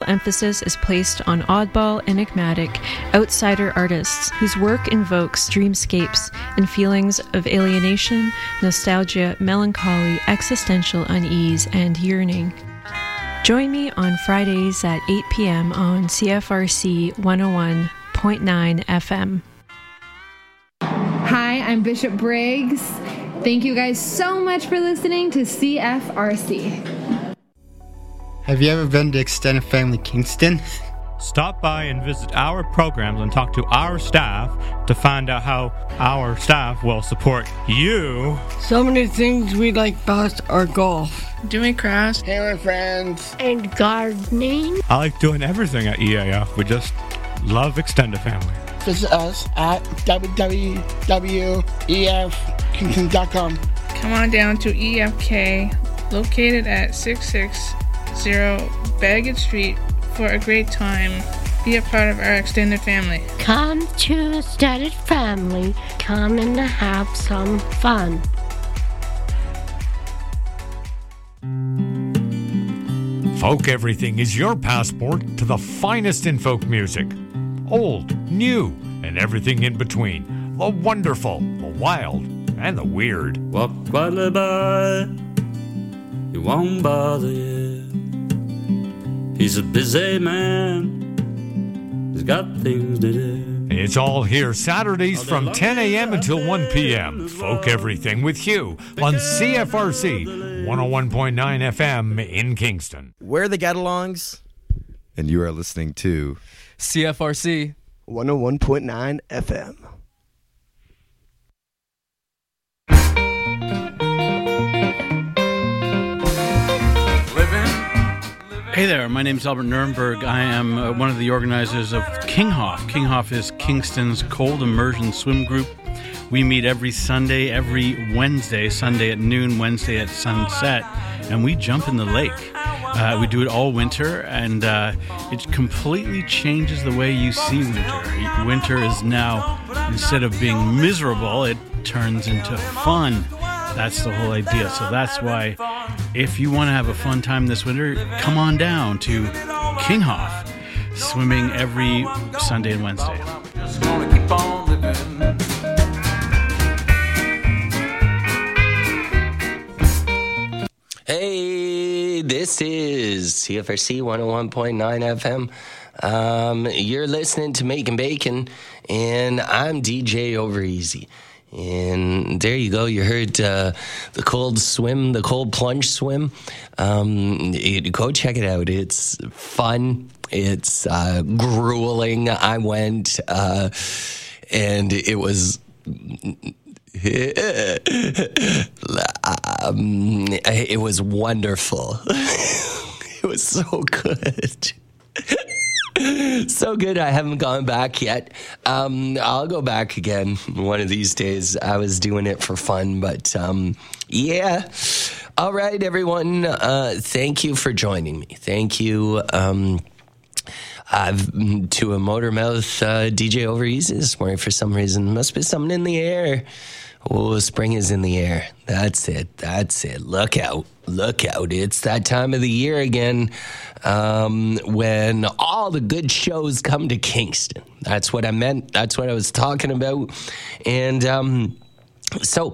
emphasis is placed on oddball, enigmatic, outsider artists whose work invokes dreamscapes and feelings of alienation, nostalgia, melancholy, existential unease, and yearning. Join me on Fridays at 8 p.m. on CFRC 101.9 FM. Hi, I'm Bishop Briggs. Thank you guys so much for listening to CFRC. Have you ever been to Extended Family Kingston? Stop by and visit our programs and talk to our staff to find out how our staff will support you. So many things we like best are golf, doing crafts, hanging with friends, and gardening. I like doing everything at EAF. We just love Extended Family. Visit us at www.efkingston.com. Come on down to EFK, located at 660 Baggett Street, for a great time. Be a part of our extended family. Come to Extended Family. Come and have some fun. Folk Everything is your passport to the finest in folk music. Old, new, and everything in between. The wonderful, the wild, and the weird. Walk quietly by, he won't bother you. He's a busy man, he's got things to do. It's all here Saturdays from 10 a.m. until 1 p.m. Folk Everything with Hugh on CFRC 101.9 FM in Kingston. We're the Get-Alongs. And you are listening to CFRC 101.9 FM. Hey there, my name is Albert Nurnberg. I am one of the organizers of Kinghoff. Kinghoff is Kingston's cold immersion swim group. We meet every Sunday, every Wednesday, Sunday at noon, Wednesday at sunset, and we jump in the lake. We do it all winter, and it completely changes the way you see winter. Winter is now, instead of being miserable, it turns into fun. That's the whole idea. So that's why, if you want to have a fun time this winter, come on down to Kinghoff, swimming every Sunday and Wednesday. Just gonna keep on living. Hey, this is CFRC 101.9 FM. You're listening to Making Bacon, and I'm DJ Overeasy. And there you go. You heard the cold swim, the cold plunge swim. Go check it out. It's fun. It's grueling. I went, and it was... it was wonderful. It was so good. So good. I haven't gone back yet. I'll go back again one of these days. I was doing it for fun, but yeah. All right, everyone. Thank you for joining me. Thank you to a Motormouth DJ Overeasy this morning for some reason. Must be something in the air. Oh, spring is in the air. That's it. That's it. Look out. Look out. It's that time of the year again when all the good shows come to Kingston. That's what I meant. That's what I was talking about. And so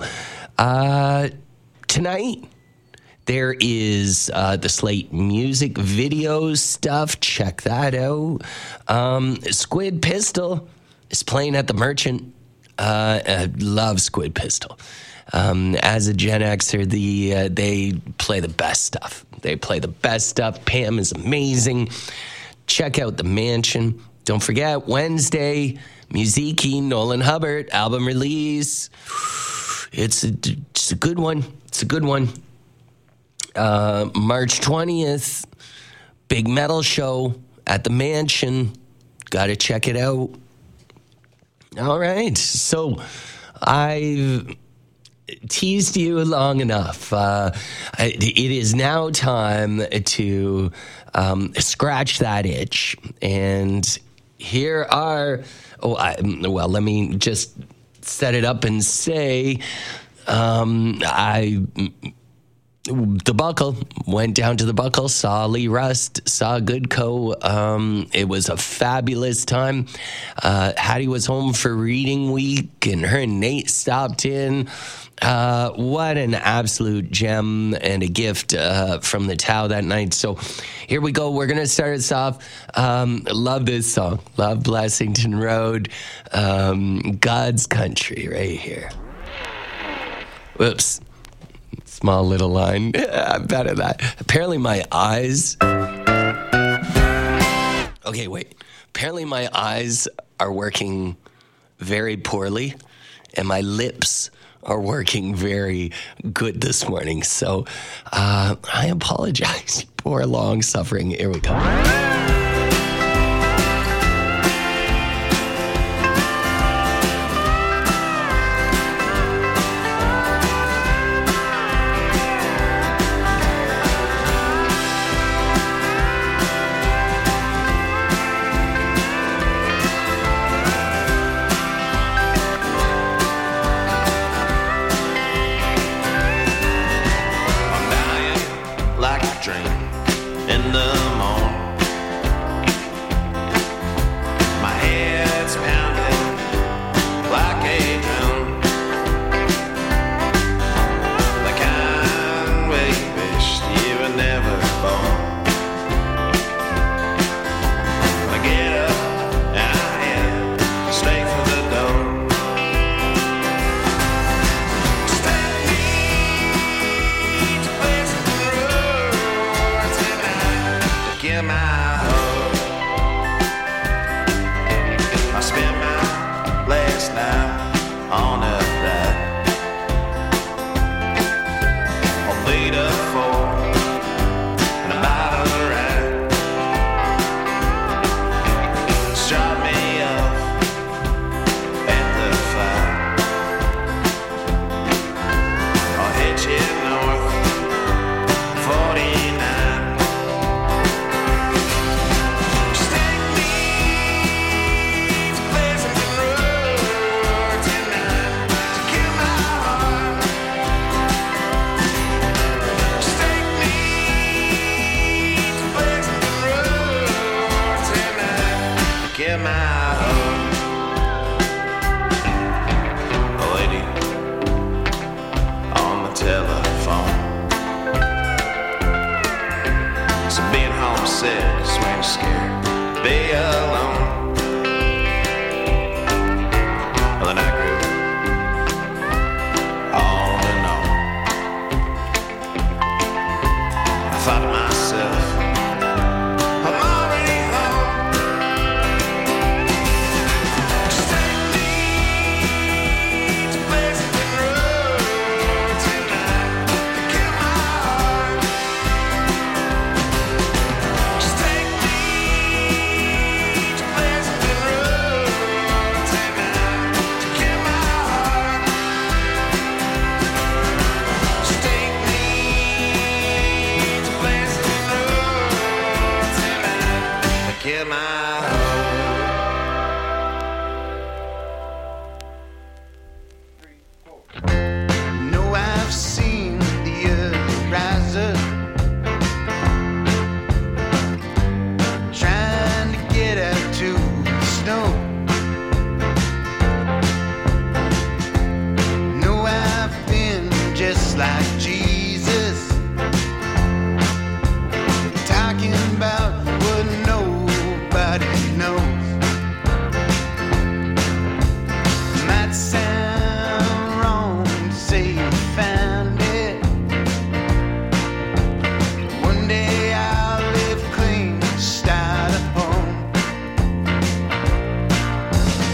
tonight there is the Slate music video stuff. Check that out. Squid Pistol is playing at the Merchant. I love Squid Pistol. As a Gen Xer, they play the best stuff. They play the best stuff. Pam is amazing. Check out the Mansion. Don't forget, Wednesday, Musiki, Nolan Hubbard, album release. It's a good one. It's a good one. March 20th, big metal show at the Mansion. Got to check it out. All right, so I've teased you long enough. It is now time to scratch that itch. And here are, let me just set it up and say, I the Buckle, went down to the Buckle, saw Lee Rust, saw Goodco. It was a fabulous time. Hattie was home for reading week, and her and Nate stopped in. What an absolute gem and a gift from the Tao that night. So here we go. We're going to start us off. Love this song. Love Blessington Road. God's Country right here. Whoops. Small little line. I'm bad at that. Apparently my eyes... Okay, wait. Apparently my eyes are working very poorly, and my lips are working very good this morning. So I apologize. Poor long suffering. Here we go.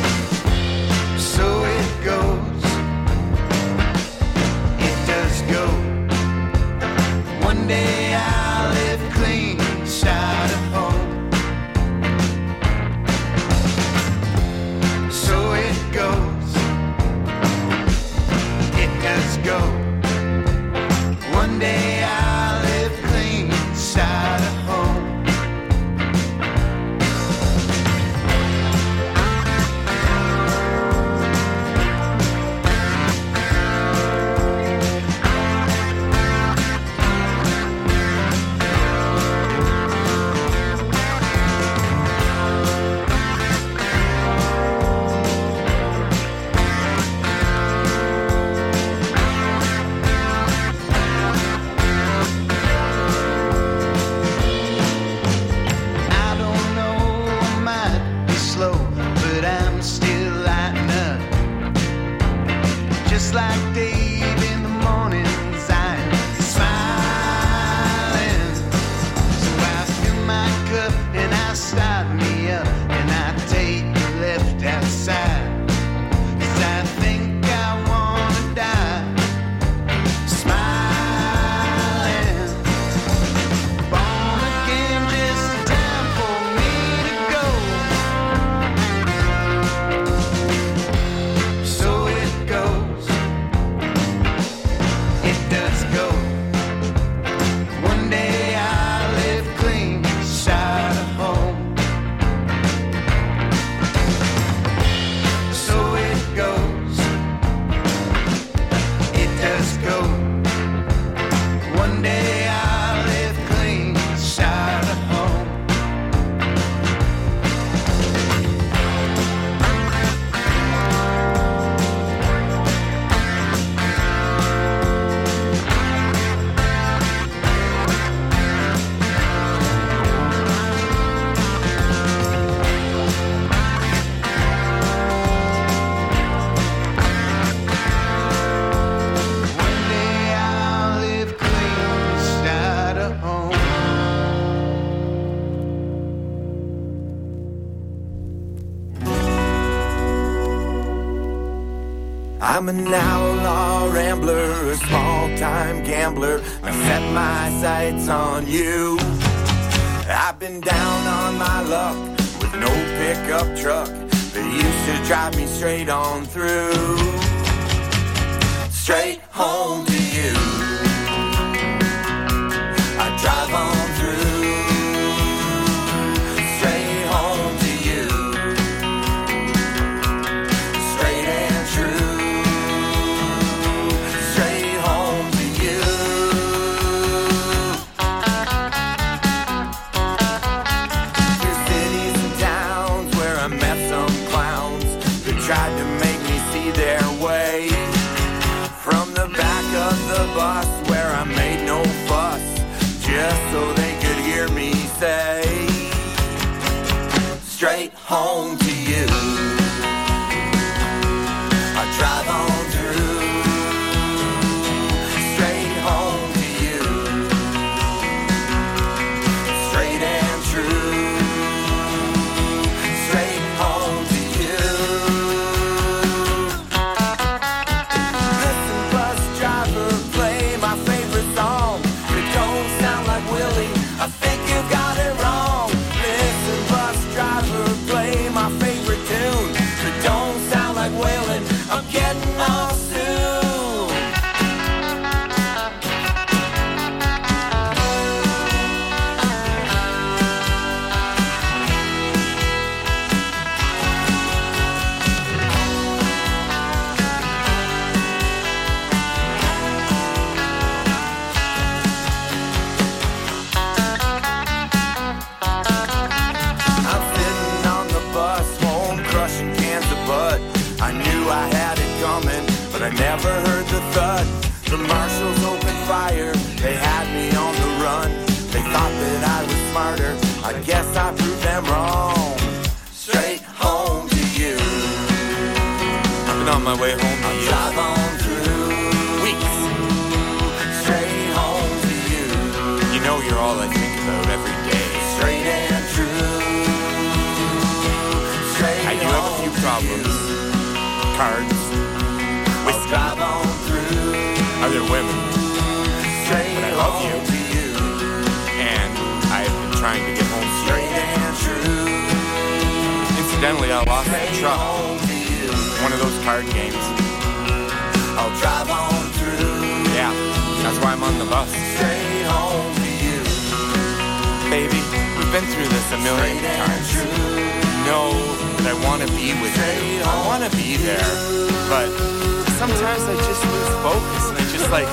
Go. I start me up and I take a left outside. 'Cause I think I wanna die. Smiling, born again, just time for me to go. So it goes, it does go. One day I'll live clean, side of home. So it goes, it does go. One day I'll live clean, side of home. One day I'll live clean, side of home. I'm an outlaw rambler, a small-time gambler. I set my sights on you. I've been down on my luck with no pickup truck that used to drive me straight on through, straight home to you. I drive on through, straight home to you, straight and true, straight home to you. Through cities and towns where I met some clowns that tried to make me see their way. From the back of the bus where I made no fuss, just so they could hear me say, straight home to you. I drive on through, straight home to you, straight and true, straight home to you. Listen, bus driver, play my favorite song. It don't sound like Willie, I think you got it wrong. Listen, bus driver, play my favorite tune. It don't sound like Waylon, I'm getting off soon. I'm sitting on the bus home crushing cans of Bud. I knew I had it coming, but I never heard the thud. The marshals opened fire, they had me on the run. They thought that I was smarter, I guess I proved them wrong. Straight home to you. I've been on my way home to you. Drive on through weeks, straight home to you. You know you're all I think about every day. Straight and true, straight I do have a few problems. Cards, whiskey, drive on through, other women. Straight but I love you. To you. And I've been trying to get home straight and true. Incidentally, I lost the truck. One of those card games. I'll drive on through. Yeah, that's why I'm on the bus. Straight home to you. Baby, we've been through this a million times. Know that I want to be with you. I want to be there. But sometimes I just lose focus and I just like,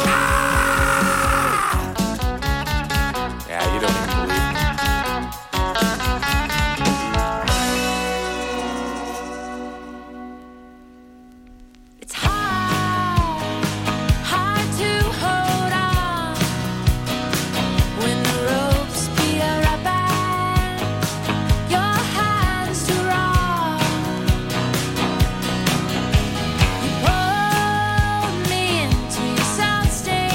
yeah, you don't even believe me. It's hard to hold on when the ropes beat a rubber. Your hands too raw. You pulled me into your soundstage.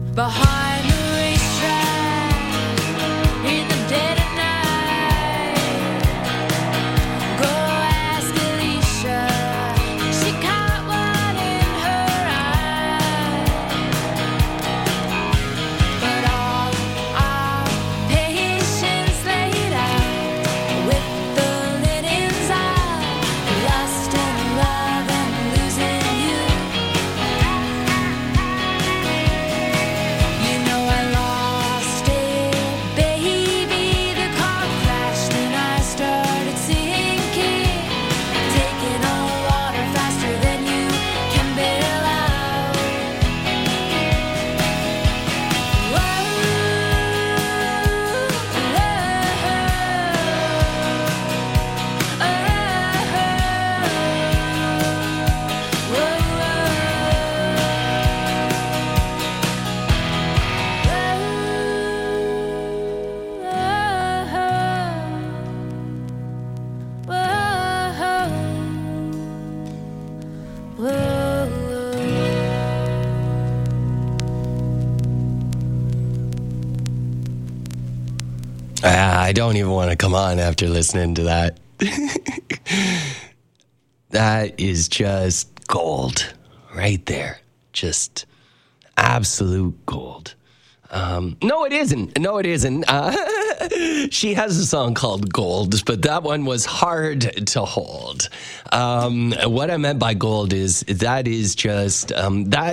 behind the racetrack in the dead of night. Go ask Alicia, she caught one in her eye. But all our patience laid out with the linens out, lust and love and losing you. You know I lost it, baby. The car crashed and I started sinking, taking on water faster than you can bail out. I don't even want to come on after listening to that. That is just gold right there. Just absolute gold. No, it isn't. No, it isn't. She has a song called Gold, but that one was hard to hold. What I meant by gold is that is just that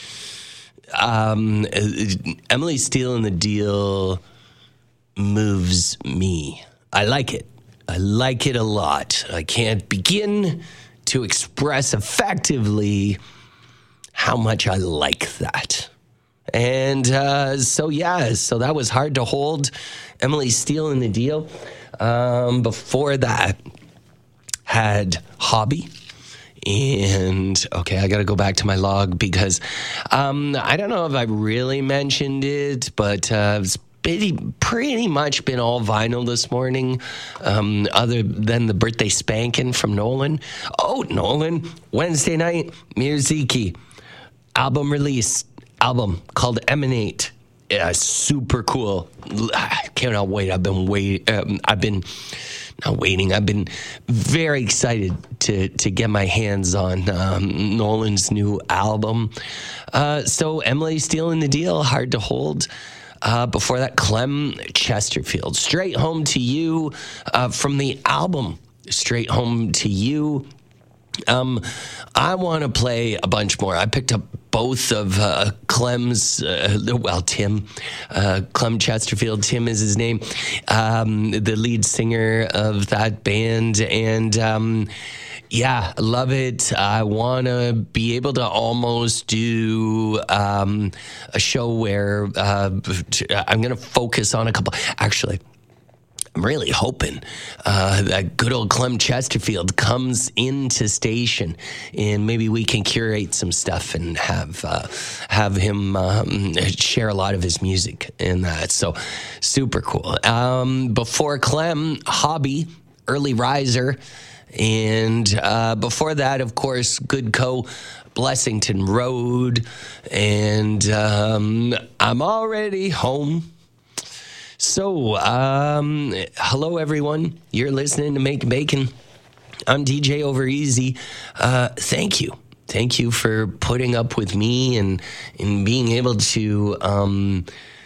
Emily Steele and the Deal moves me. I like it. I like it a lot. I can't begin to express effectively how much I like that. And so that was hard to hold. Emily Steele and the Deal. Before that, had Hobby. And, okay, I got to go back to my log because I don't know if I really mentioned it, but it's pretty much been all vinyl this morning, other than the birthday spanking from Nolan. Oh, Nolan, Wednesday night, Musiki, album release, album called Emanate. Yeah, super cool. I cannot wait. I've been very excited to get my hands on Nolan's new album. So Emily Steele and the Deal, hard to hold. Before that, Clem Chesterfield, Straight Home to You, from the album Straight Home to You. I want to play a bunch more. I picked up both of Clem's, Tim, Clem Chesterfield, Tim is his name, the lead singer of that band. And yeah, love it. I want to be able to almost do a show where I'm going to focus on a couple. Actually, I'm really hoping that good old Clem Chesterfield comes into station, and maybe we can curate some stuff and have him share a lot of his music in that. So super cool. Before Clem, Hobby, Early Riser. And before that, of course, Good Co., Blessington Road, and I'm Already Home. So, hello, everyone. You're listening to Make Bacon. I'm DJ Over Easy. Thank you. Thank you for putting up with me and being able to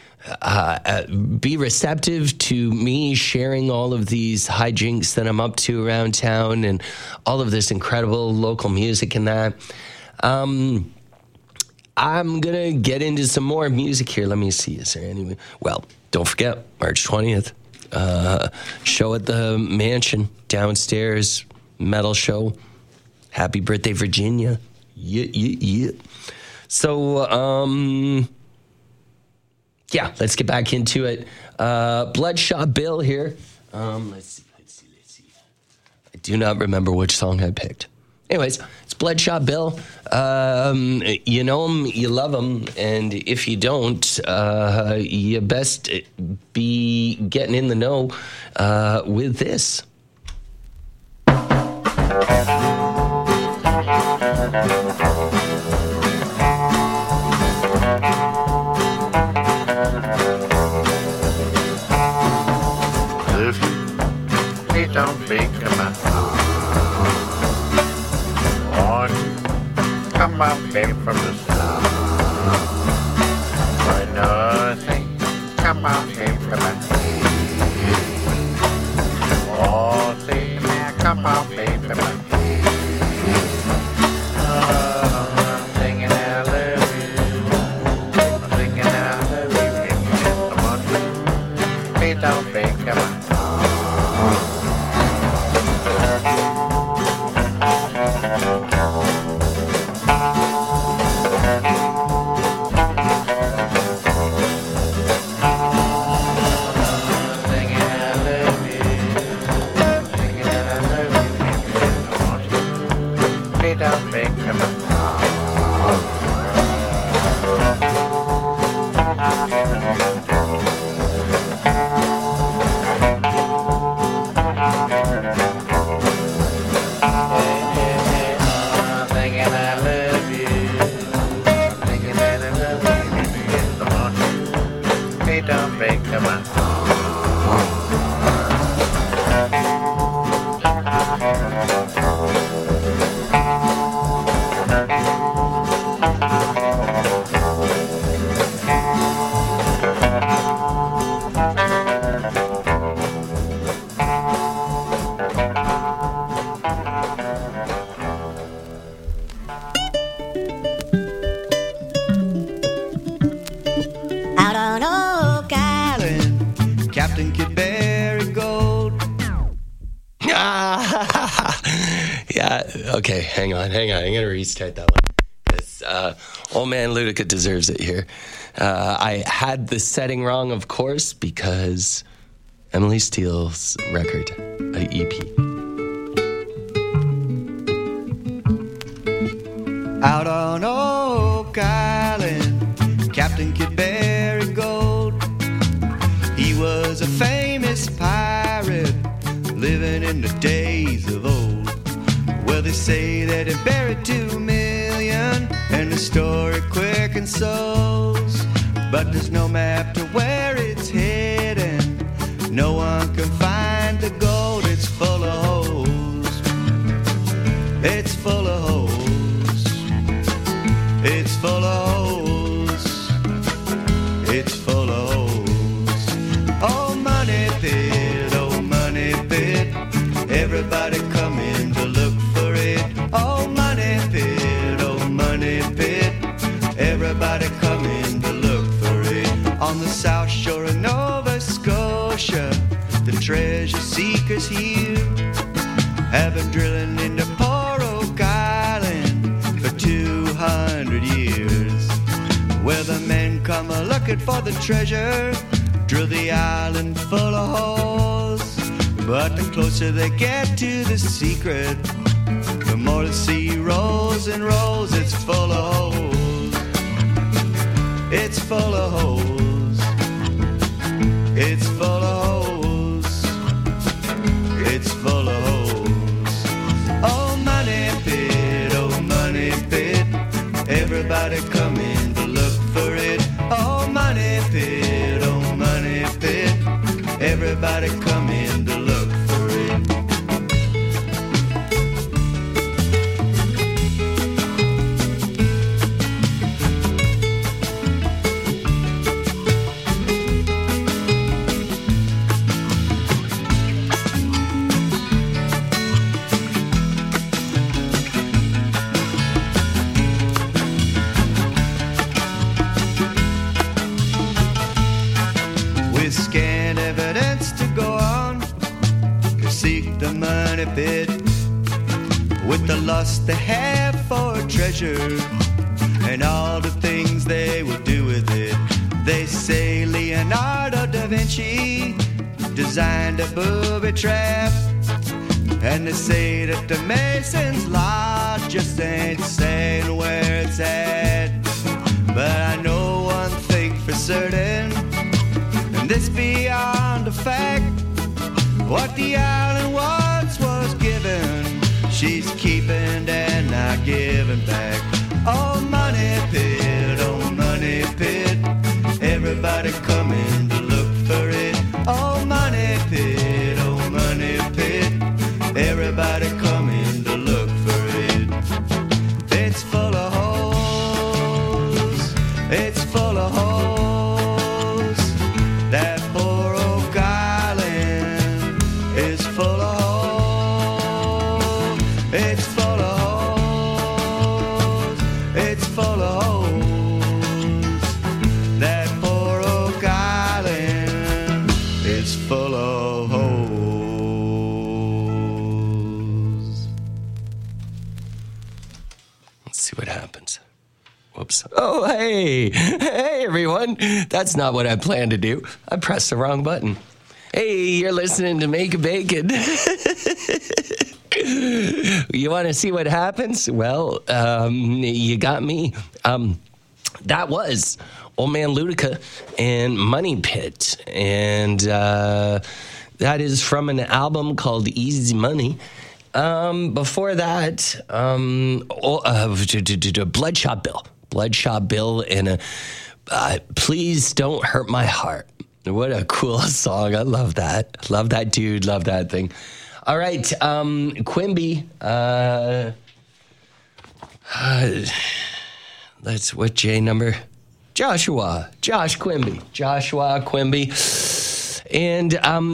be receptive to me sharing all of these hijinks that I'm up to around town and all of this incredible local music and that. I'm going to get into some more music here. Let me see. Is there any? Well, don't forget, March 20th, show at the Mansion downstairs, metal show. Happy birthday, Virginia. Yeah. So, yeah, let's get back into it. Bloodshot Bill here. Let's see. I do not remember which song I picked. Anyways, it's Bloodshot Bill. You know him, you love him, and if you don't, you best be getting in the know with this. come up here from the south. For nothing, come up here from the oh, see me, come up here from the I'm singing I love you. I'm singing I love you. Come on, please don't be, come on. Okay, hang on. I'm going to restart that one. Because old man Ludica deserves it here. I had the setting wrong, of course, because Emily Steele's record, an EP. Out on Oak Island, Captain Kid Burigold. He was a famous pirate living in the days of old. Well, they say that he buried 2 million, and the story quickens souls. But there's no map to where it's hidden. No one can find the gold. It's full of holes. It's full of holes. It's full of holes. It's full of holes. Oh, money pit, oh, money pit. Everybody come in to look. Oh, money pit, everybody come in to look for it. On the south shore of Nova Scotia, the treasure seekers here have been drilling into poor Oak Island for 200 years. Where the men come a-looking for the treasure, drill the island full of holes. But the closer they get to the secret, the more the sea rolls and rolls. It's full of holes. It's full of holes. It's full of holes. It's full of holes. Oh, money pit, everybody come in to look for it. Oh, money pit, everybody come in to look for it. Scant evidence to go on to seek the money pit with the lust they have for treasure and all the things they will do with it. They say Leonardo da Vinci designed a booby trap, and they say that the Mason's law just ain't saying where it's at. But I know one thing for certain, and this beyond a fact: what the island once was given, she's keeping and not giving back. Oh, money pit, everybody coming to look for it. Oh, money pit, everybody coming to look for it. It's full of holes. it's full of holes. That poor oak island is full of holes. It's full of holes. It's full of holes. That poor oak island is full of holes. Let's see what happens. Whoops. Oh, hey. Hey, everyone. That's not what I planned to do. I pressed the wrong button. Hey, you're listening to Make a Bacon. You want to see what happens? Well, you got me. That was Old Man Ludica and Money Pit. And that is from an album called Easy Money. Before that, Bloodshot Bill. Bloodshot Bill and Please Don't Hurt My Heart. What a cool song. I love that. Love that dude. Love that thing. All right. Quimby. That's what J number? Joshua Quimby. And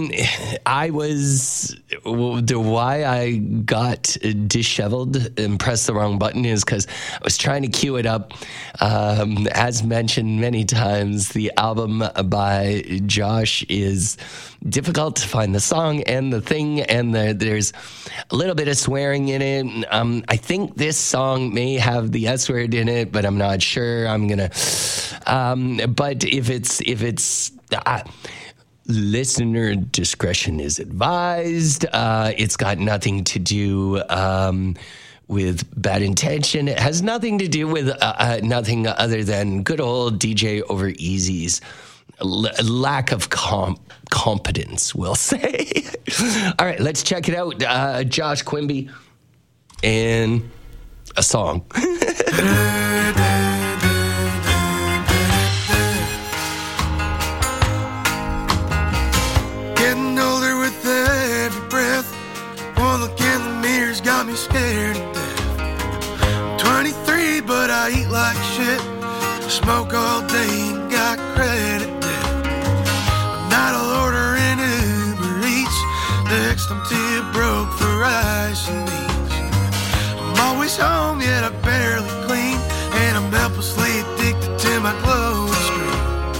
why I got disheveled and pressed the wrong button is because I was trying to cue it up. As mentioned many times, the album by Josh is difficult to find the song and the thing, and there's a little bit of swearing in it. I think this song may have the S word in it, but I'm not sure. I'm gonna. But if it's. Listener discretion is advised. It's got nothing to do with bad intention. It has nothing to do with nothing other than good old DJ Over Easy's lack of competence, we'll say. All right, let's check it out. Josh Quimby and a song. Getting older with every breath. One look in the mirror's got me scared to death. I'm 23, but I eat like shit. Smoke all day and got credit debt. At night I'll order in Uber Eats. Next I'm too broke for rice and beans. I'm always home, yet I barely clean. And I'm helplessly addicted to my clothes screen.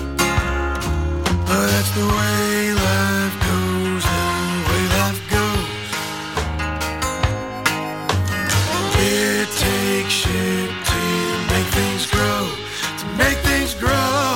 But that's the way life goes, the way life goes. It takes shit to make things grow, to make things grow.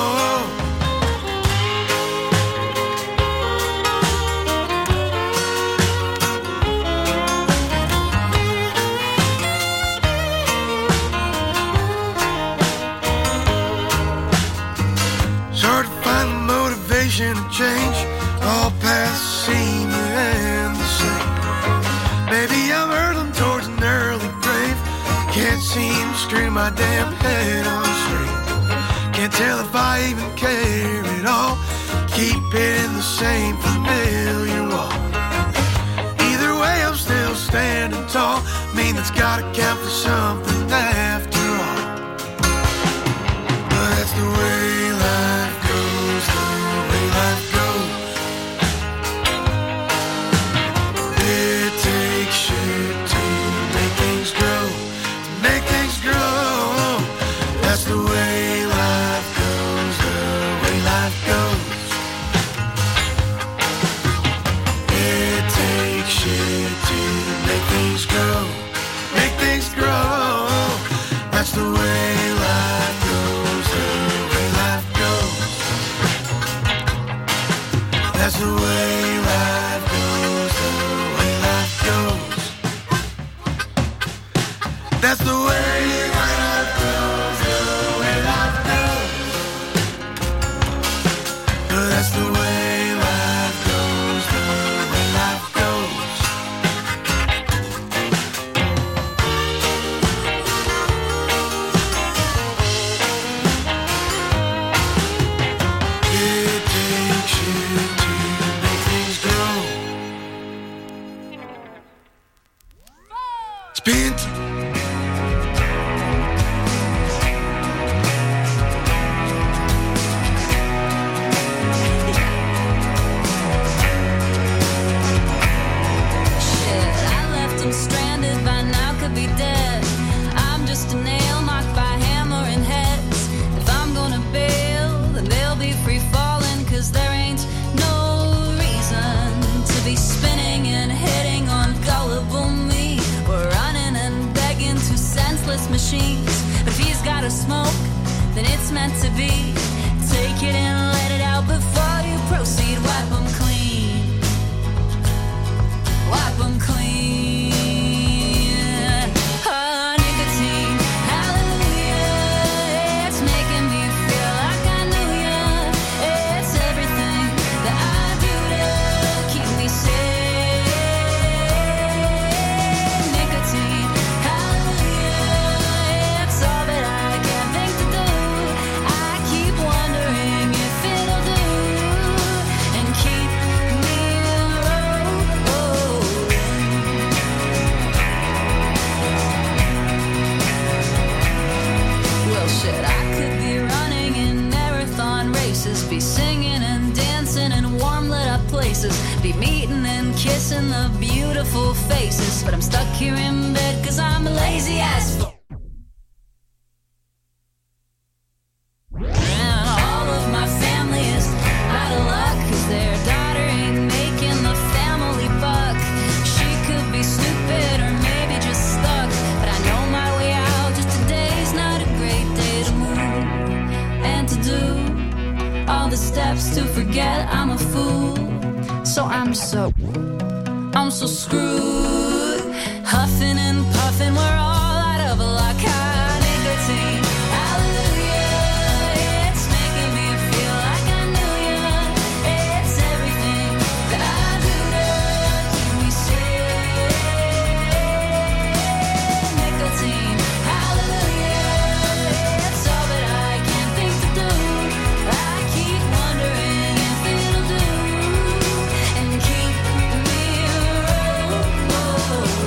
It's hard to find the motivation to change. All paths seem to end the same. Maybe I'm hurtling towards an early grave. Can't seem to screw my damn head on straight. Can't tell if I even care at all. Keep hitting the same familiar wall. Either way, I'm still standing tall. I mean, that's gotta count for something after all. But that's the way life goes, the way life goes. It takes shit to make things grow, to make things grow. That's the way life goes, the way life goes. It takes shit to make things grow, make things grow. That's the way life goes, the way life goes. That's the way life goes, the way life goes. That's the way life goes, the way life goes. That's the way life goes, the way life goes. It takes shit to make meant to be. Take it and let it out before you proceed. Wipe them clean. Wipe them clean. Oh, nicotine, hallelujah. It's making me feel like I knew ya. It's everything that I do to keep me safe. Nicotine, hallelujah. It's all that I can think to do. I keep wondering if it'll do and keep me rolling. Well, shit, I could be running in marathon races, be singing and dancing in warm lit up places, be meeting and kissing the beautiful faces, but I'm stuck here in bed 'cause I'm a lazy ass fuck. And all of my family is out of luck 'cause their daughter ain't making the family buck. She could be stupid or maybe just stuck, but I know my way out. Just today's not a great day to move and to do all the steps to forget I'm a fool. So I'm so screwed. Huffing and puffing, we're all out of luck. High nicotine, hallelujah. It's making me feel like I knew ya. It's everything that I do to keep me safe. Nicotine, hallelujah. It's all that I can think to do. I keep wondering if it'll do and keep me rolling.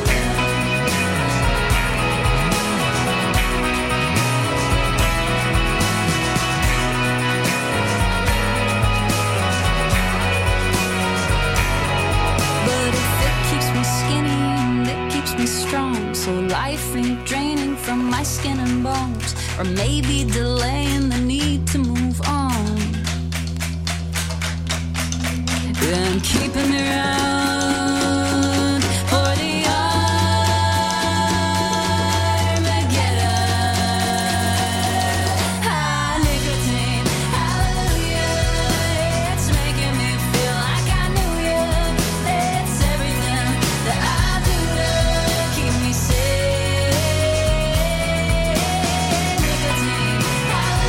But if it keeps me skinny and it keeps me strong, so life ain't draining from my skin and bones, or maybe delaying the need to move on, then keeping me around for the Armageddon. High nicotine, hallelujah. It's making me feel like I knew ya. It's everything that I do to keep me safe. Nicotine, hallelujah.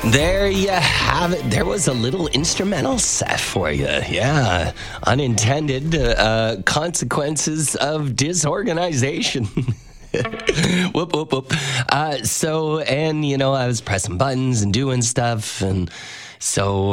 There you have it. There was a little instrumental set for you. Yeah. Unintended consequences of disorganization. Whoop, whoop, whoop. I was pressing buttons and doing stuff. And so,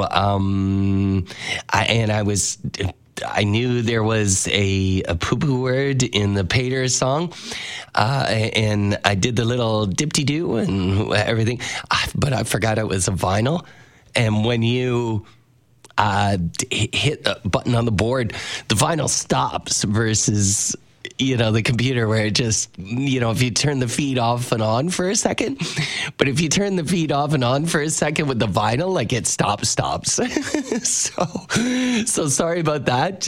I knew there was a poo-poo word in the Pater song, and I did the little dip-de-doo and everything, but I forgot it was a vinyl. And when you hit a button on the board, the vinyl stops versus... the computer where it just, if you turn the feed off and on for a second, but if you turn the feed off and on for a second with the vinyl, like it stops. so sorry about that.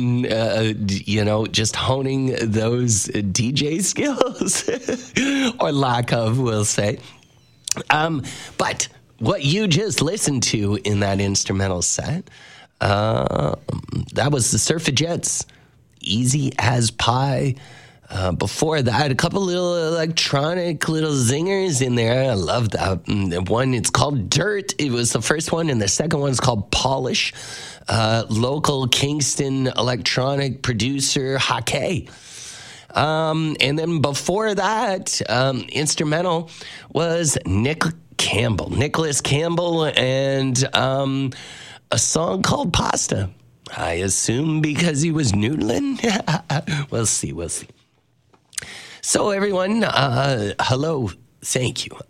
Just honing those DJ skills or lack of, we'll say. But what you just listened to in that instrumental set, that was the Surfagettes. Easy as Pie. Before that, a couple little electronic little zingers in there. I love that. One, it's called Dirt. It was the first one, and the second one's called Polish. Local Kingston electronic producer, Hake. And then before that, instrumental was Nicholas Campbell, and a song called Pasta. I assume because he was noodling. We'll see. So everyone, hello, thank you.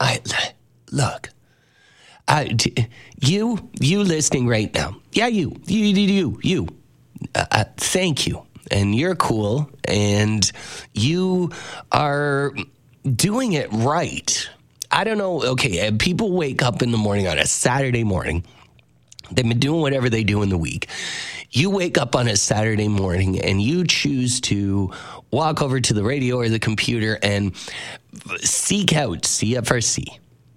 You listening right now. Yeah, you. Thank you, and you're cool, and you are doing it right. I don't know. Okay, people wake up in the morning on a Saturday morning. They've been doing whatever they do in the week. You wake up on a Saturday morning and you choose to walk over to the radio or the computer and seek out CFRC.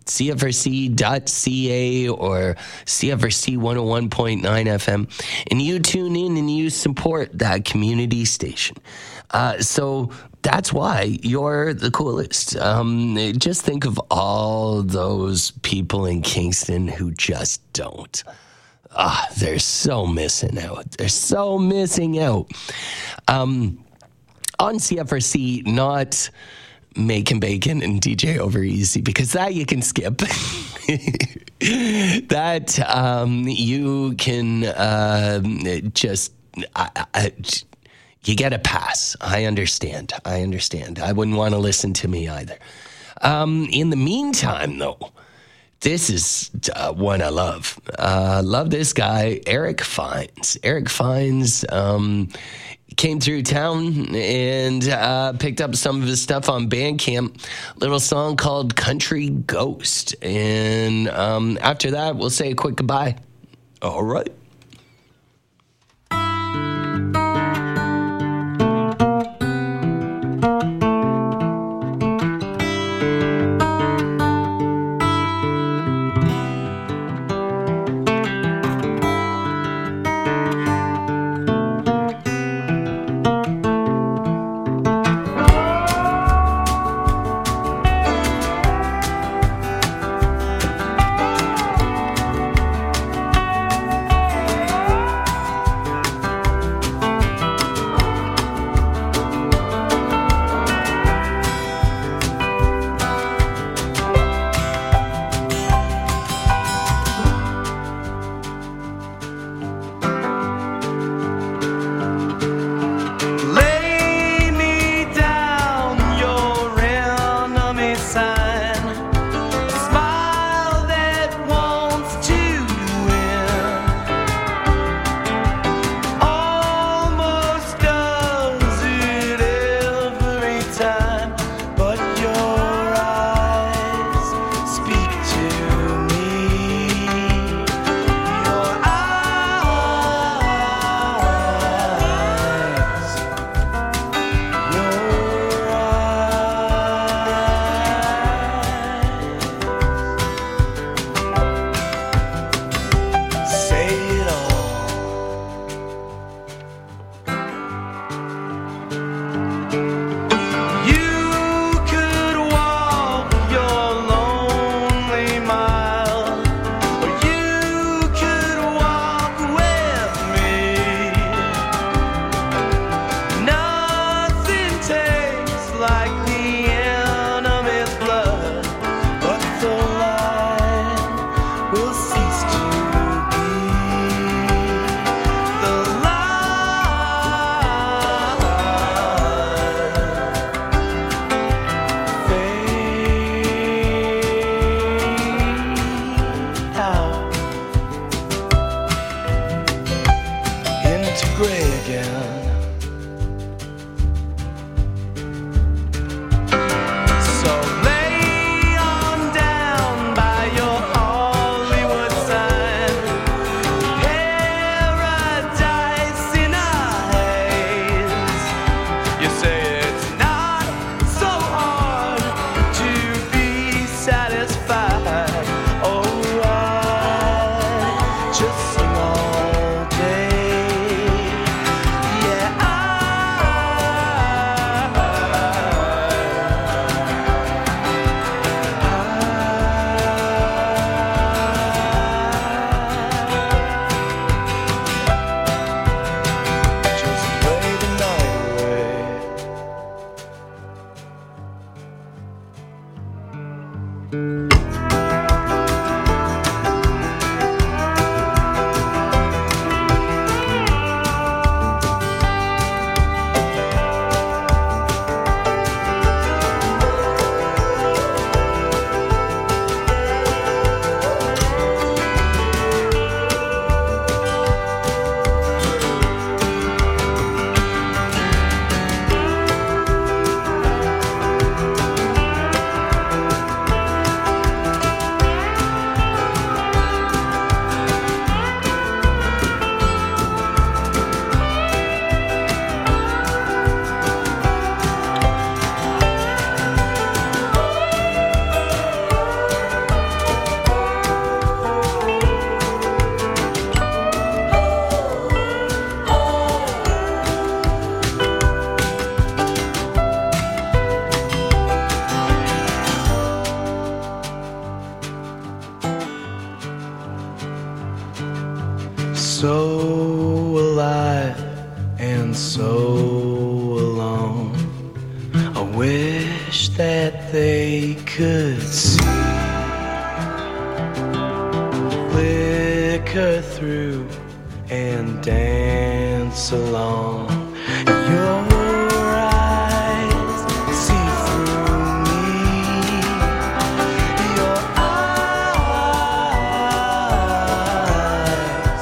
CFRC.ca or CFRC 101.9 FM. And you tune in and you support that community station. So that's why you're the coolest. Just think of all those people in Kingston who just don't. They're so missing out. On CFRC, not making bacon and DJ over easy, because that you can skip. That you can you get a pass. I understand. I wouldn't want to listen to me either. In the meantime, though, this is one I love. Love this guy, Eric Fines. Eric Fines came through town and picked up some of his stuff on Bandcamp. Little song called Country Ghost. And after that, we'll say a quick goodbye. All right. gray again. So lay on down by your Hollywood sign. Paradise in our haze. You say it's not so hard to be satisfied. Alright, just sing all day. Yeah, just play the night away. So alive and so alone. I wish that they could see. Flicker through and dance along. Your eyes see through me. Your eyes.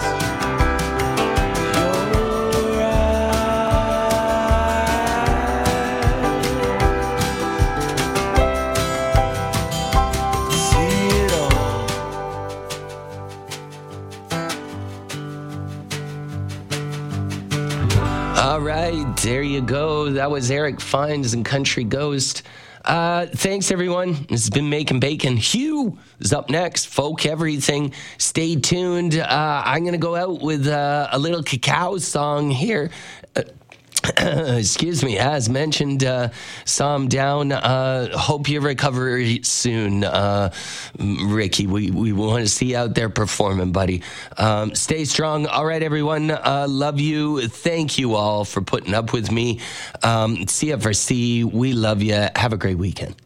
All right, there you go. That was Eric Fines and Country Ghost. Thanks, everyone. This has been Making Bacon. Hugh is up next. Folk Everything. Stay tuned. I'm going to go out with a little Cacao song here. Excuse me, as mentioned, saw him down. Hope you recover soon, Ricky. We want to see you out there performing, buddy. Stay strong. All right, everyone. Love you. Thank you all for putting up with me. CFRC, we love you. Have a great weekend.